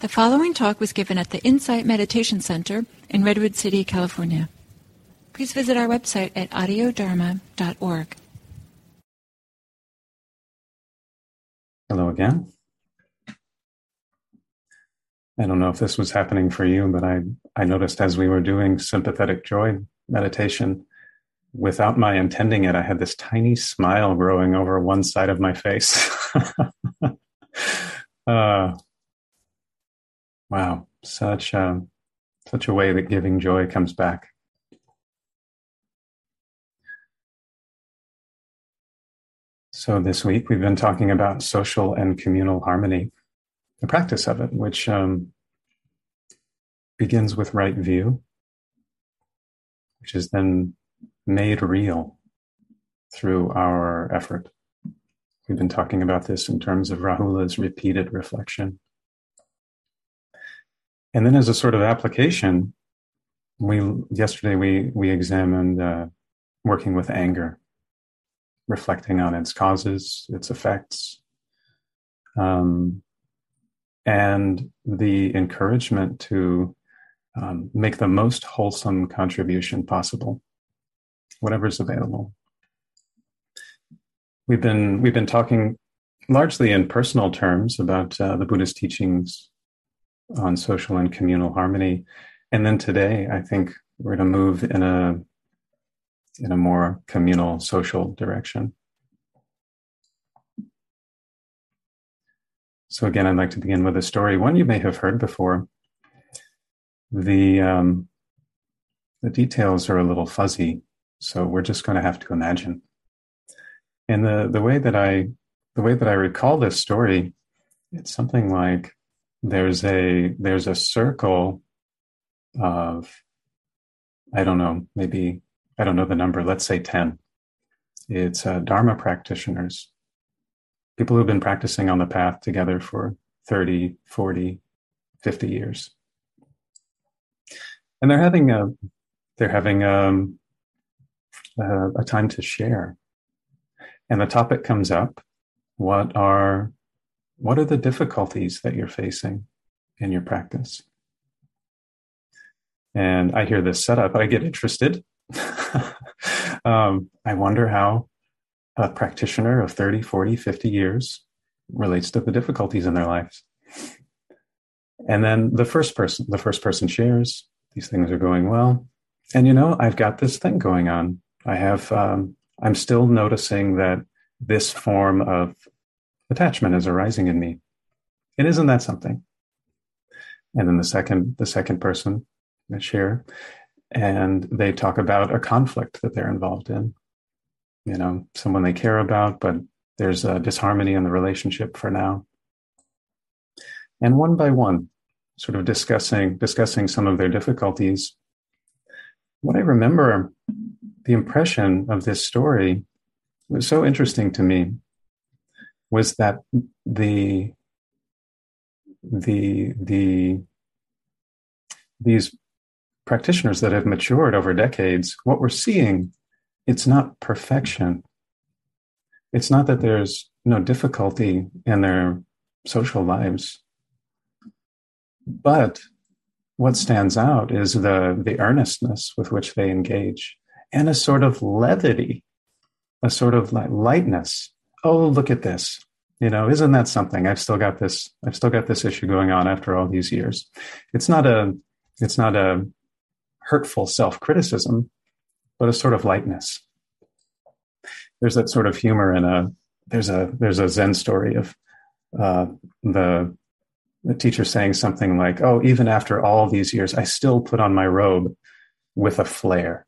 The following talk was given at the Insight Meditation Center in Redwood City, California. Please visit our website at audiodharma.org. Hello again. I don't know if this was happening for you, but I noticed as we were doing sympathetic joy meditation, without my intending it, I had this tiny smile growing over one side of my face. Wow, such a way that giving joy comes back. So this week we've been talking about social and communal harmony, the practice of it, which begins with right view, which is then made real through our effort. We've been talking about this in terms of Rahula's repeated reflection. And then as a sort of application, yesterday we examined working with anger, reflecting on its causes, its effects, and the encouragement to make the most wholesome contribution possible, whatever's available. We've been talking largely in personal terms about the Buddha's teachings on social and communal harmony, and then today I think we're going to move in a more communal, social direction. So again, I'd like to begin with a story, one you may have heard before. The details are a little fuzzy, so we're just going to have to imagine. And the way that I recall this story, it's something like there's a circle of, I don't know the number, let's say 10. It's Dharma practitioners, people who've been practicing on the path together for 30, 40, 50 years. And they're having a time to share. And the topic comes up, what are the difficulties that you're facing in your practice? And I hear this setup, I get interested. I wonder how a practitioner of 30, 40, 50 years relates to the difficulties in their lives. And then the first person shares, these things are going well. And I've got this thing going on. I'm still noticing that this form of attachment is arising in me. And isn't that something? And then the second person they share, and they talk about a conflict that they're involved in. Someone they care about, but there's a disharmony in the relationship for now. And one by one, sort of discussing some of their difficulties. What I remember, the impression of this story was so interesting to me, was that these practitioners that have matured over decades, what we're seeing, it's not perfection. It's not that there's no difficulty in their social lives. But what stands out is the earnestness with which they engage, and a sort of levity, a sort of lightness. Oh, look at this. Isn't that something? I've still got this issue going on after all these years. It's not a hurtful self-criticism, but a sort of lightness. There's that sort of humor in there's a Zen story of the teacher saying something like, "Oh, even after all these years, I still put on my robe with a flare."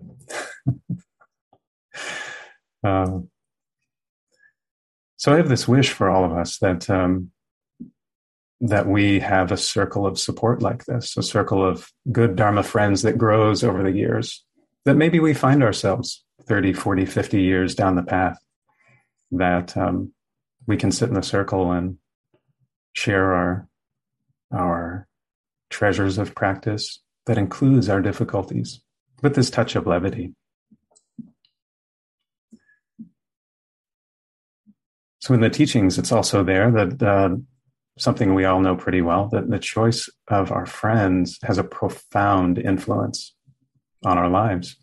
So I have this wish for all of us that we have a circle of support like this, a circle of good Dharma friends that grows over the years, that maybe we find ourselves 30, 40, 50 years down the path, that we can sit in the circle and share our treasures of practice that includes our difficulties with this touch of levity. So in the teachings, it's also there that something we all know pretty well, that the choice of our friends has a profound influence on our lives.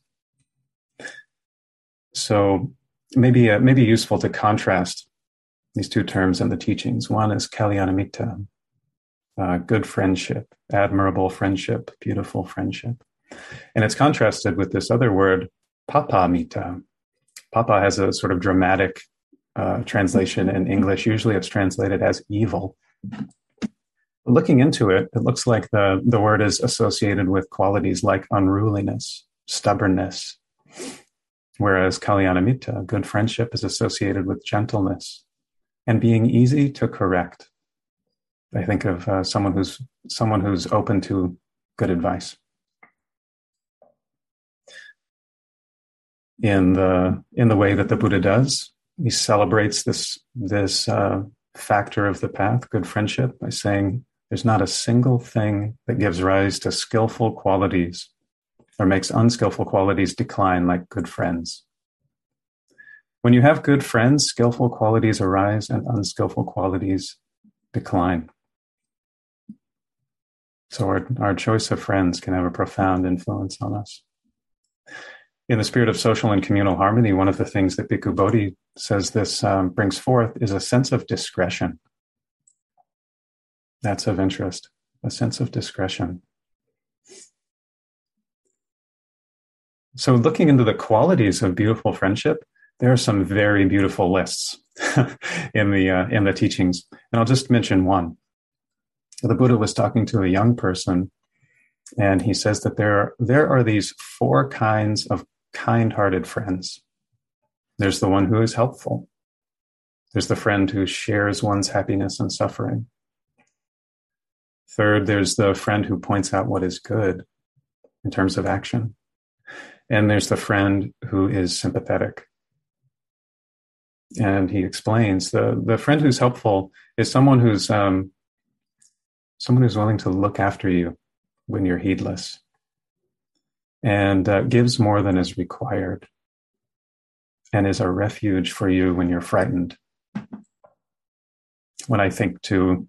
So maybe useful to contrast these two terms in the teachings. One is kalyanamitta, good friendship, admirable friendship, beautiful friendship. And it's contrasted with this other word, papamita. Papa has a sort of dramatic translation in English. Usually it's translated as evil. Looking into it, it looks like the word is associated with qualities like unruliness, stubbornness, whereas kalyanamitta, good friendship, is associated with gentleness and being easy to correct. I think of someone who's open to good advice. In the way that the Buddha does, he celebrates this factor of the path, good friendship, by saying there's not a single thing that gives rise to skillful qualities or makes unskillful qualities decline like good friends. When you have good friends, skillful qualities arise and unskillful qualities decline. So our choice of friends can have a profound influence on us. In the spirit of social and communal harmony, one of the things that Bhikkhu Bodhi says this brings forth is a sense of discretion. That's of interest, a sense of discretion. So looking into the qualities of beautiful friendship, there are some very beautiful lists in the teachings. And I'll just mention one. The Buddha was talking to a young person, and he says that there are these 4 kinds of kind-hearted friends. There's the one who is helpful. There's the friend who shares one's happiness and suffering. Third, there's the friend who points out what is good in terms of action. And there's the friend who is sympathetic. And he explains the friend who's helpful is someone who's willing to look after you when you're heedless, and gives more than is required, and is a refuge for you when you're frightened. When I think to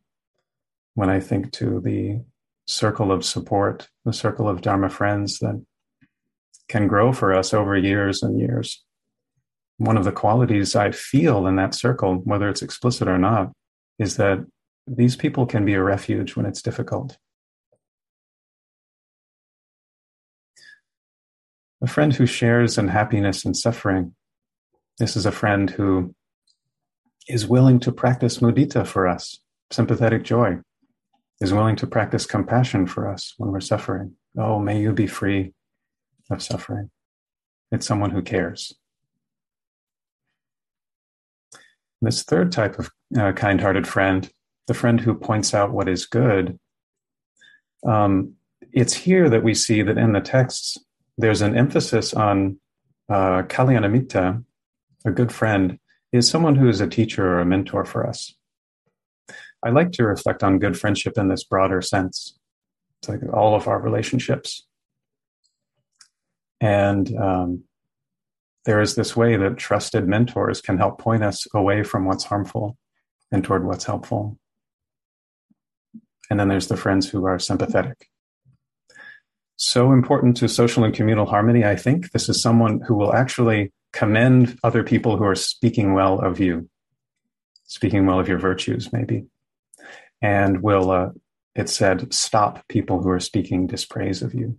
the circle of support, the circle of Dharma friends that can grow for us over years and years, one of the qualities I feel in that circle, whether it's explicit or not, is that these people can be a refuge when it's difficult. A friend who shares in happiness and suffering. This is a friend who is willing to practice mudita for us, sympathetic joy, is willing to practice compassion for us when we're suffering. Oh, may you be free of suffering. It's someone who cares. This third type of kind-hearted friend, the friend who points out what is good, it's here that we see that in the texts, there's an emphasis on kalyanamitta, a good friend, is someone who is a teacher or a mentor for us. I like to reflect on good friendship in this broader sense. It's like all of our relationships. And there is this way that trusted mentors can help point us away from what's harmful and toward what's helpful. And then there's the friends who are sympathetic. So important to social and communal harmony, I think. This is someone who will actually commend other people who are speaking well of you, speaking well of your virtues, maybe. And will, it said, stop people who are speaking dispraise of you.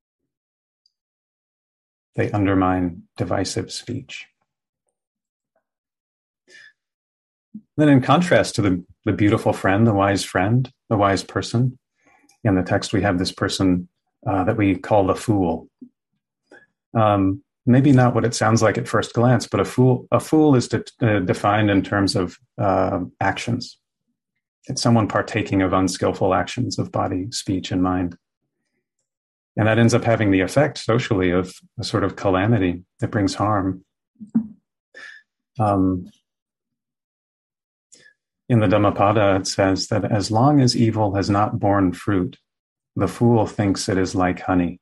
They undermine divisive speech. Then in contrast to the beautiful friend, the wise person, in the text we have this person that we call the fool. Maybe not what it sounds like at first glance, but a fool is defined in terms of actions. It's someone partaking of unskillful actions of body, speech, and mind. And that ends up having the effect socially of a sort of calamity that brings harm. In the Dhammapada, it says that as long as evil has not borne fruit, the fool thinks it is like honey.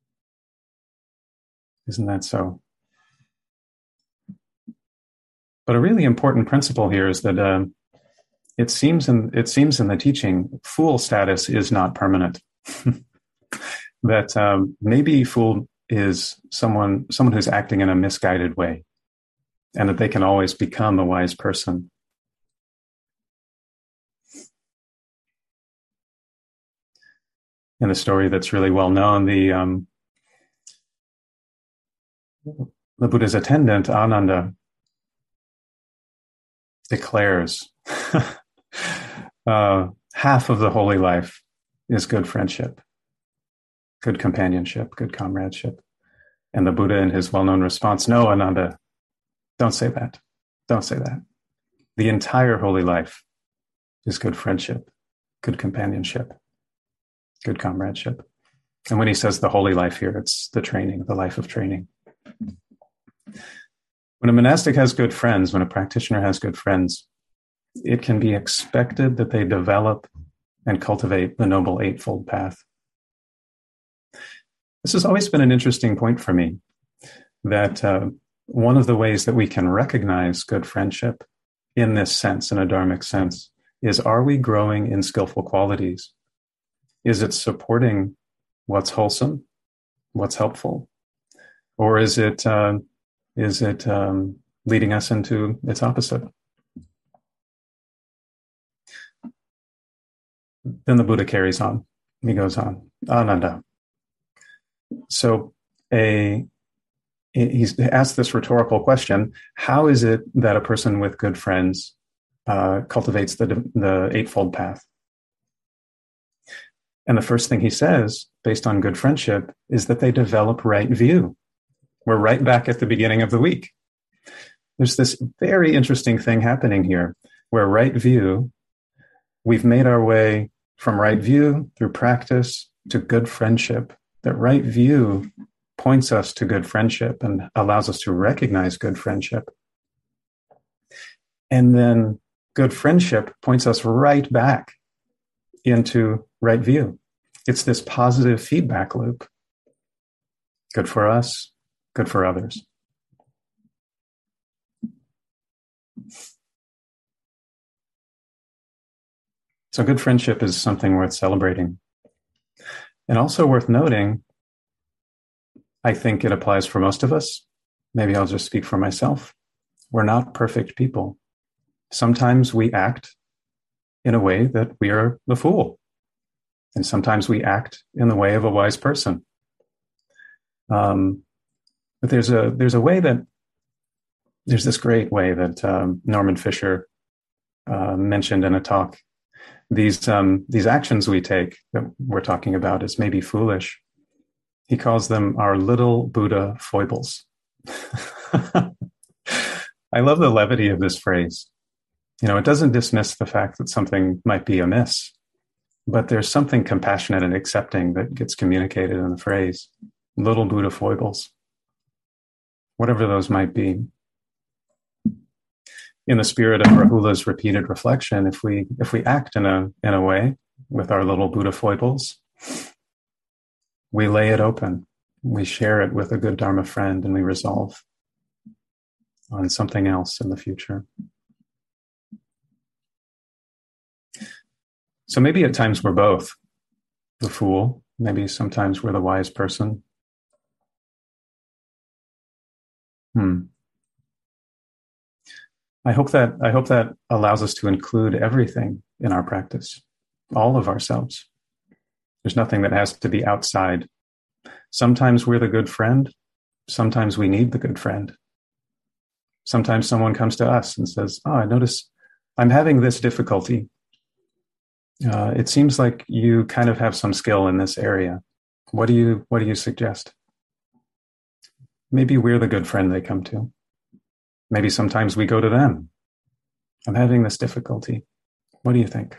Isn't that so? But a really important principle here is that it seems in the teaching, fool status is not permanent. That maybe fool is someone who's acting in a misguided way, and that they can always become a wise person. In a story that's really well known, the Buddha's attendant, Ananda, declares half of the holy life is good friendship, good companionship, good comradeship. And the Buddha, in his well-known response, no, Ananda, don't say that. Don't say that. The entire holy life is good friendship, good companionship, good comradeship. And when he says the holy life here, it's the training, the life of training. When a monastic has good friends, when a practitioner has good friends, it can be expected that they develop and cultivate the Noble Eightfold Path. This has always been an interesting point for me, that one of the ways that we can recognize good friendship in this sense, in a dharmic sense, is, are we growing in skillful qualities? Is it supporting what's wholesome, what's helpful? Or is it leading us into its opposite? Then the Buddha carries on. He goes on, Ananda. So he's asked this rhetorical question: how is it that a person with good friends cultivates the Eightfold Path? And the first thing he says, based on good friendship, is that they develop right view. We're right back at the beginning of the week. There's this very interesting thing happening here, where right view, we've made our way from right view through practice to good friendship. That right view points us to good friendship and allows us to recognize good friendship. And then good friendship points us right back into right view. It's this positive feedback loop. Good for us, good for others. So good friendship is something worth celebrating. And also worth noting, I think it applies for most of us. Maybe I'll just speak for myself. We're not perfect people. Sometimes we act in a way that we are the fool. And sometimes we act in the way of a wise person. But there's a way that, there's this great way that Norman Fisher mentioned in a talk. These actions we take that we're talking about as maybe foolish, he calls them our little Buddha foibles. I love the levity of this phrase. You know, it doesn't dismiss the fact that something might be amiss, but there's something compassionate and accepting that gets communicated in the phrase, little Buddha foibles, whatever those might be. In the spirit of Rahula's repeated reflection, if we act in a way with our little Buddha foibles, we lay it open, we share it with a good Dharma friend, and we resolve on something else in the future. So maybe at times we're both the fool, maybe sometimes we're the wise person. I hope that allows us to include everything in our practice, all of ourselves. There's nothing that has to be outside. Sometimes we're the good friend. Sometimes we need the good friend. Sometimes someone comes to us and says, "Oh, I notice I'm having this difficulty. It seems like you kind of have some skill in this area. What do you suggest?" Maybe we're the good friend they come to. Maybe sometimes we go to them. "I'm having this difficulty. What do you think?"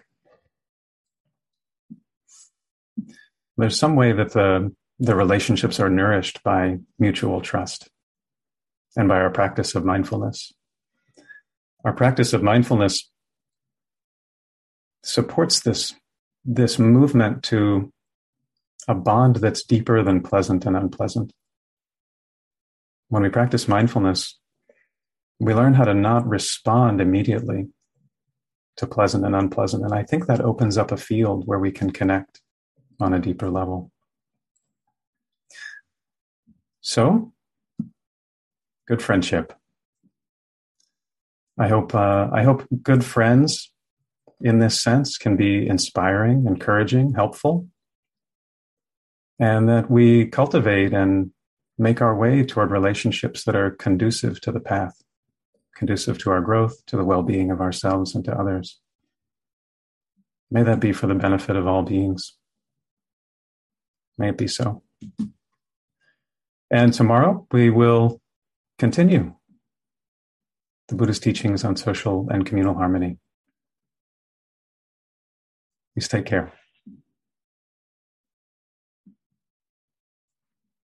There's some way that the relationships are nourished by mutual trust and by our practice of mindfulness. Our practice of mindfulness supports this movement to a bond that's deeper than pleasant and unpleasant. When we practice mindfulness, we learn how to not respond immediately to pleasant and unpleasant. And I think that opens up a field where we can connect on a deeper level. So, good friendship. I hope good friends in this sense can be inspiring, encouraging, helpful, and that we cultivate and make our way toward relationships that are conducive to the path, conducive to our growth, to the well-being of ourselves and to others. May that be for the benefit of all beings. May it be so. And tomorrow we will continue the Buddha's teachings on social and communal harmony. Please take care.